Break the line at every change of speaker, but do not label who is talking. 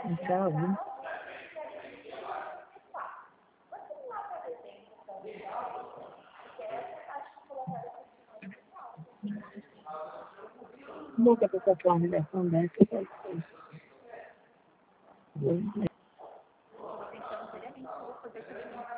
Então, nunca pessoa for uma ligação dessa, vai ser.